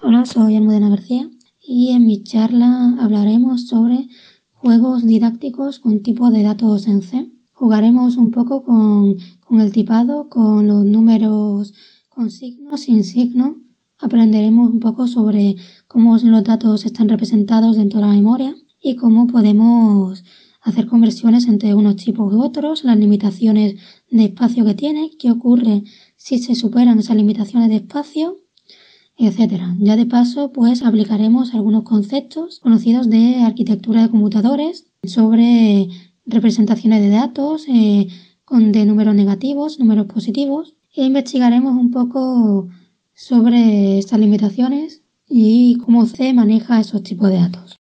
Hola, soy Almudena García y en mi charla hablaremos sobre juegos didácticos con tipos de datos en C. Jugaremos un poco con el tipado, con los números con signos, sin signo. Aprenderemos un poco sobre cómo los datos están representados dentro de la memoria y cómo podemos hacer conversiones entre unos tipos u otros, las limitaciones de espacio que tiene, qué ocurre si se superan esas limitaciones de espacio, etcétera. Ya de paso, pues aplicaremos algunos conceptos conocidos de arquitectura de computadores sobre representaciones de datos de números negativos, números positivos, e investigaremos un poco sobre estas limitaciones y cómo se maneja esos tipos de datos.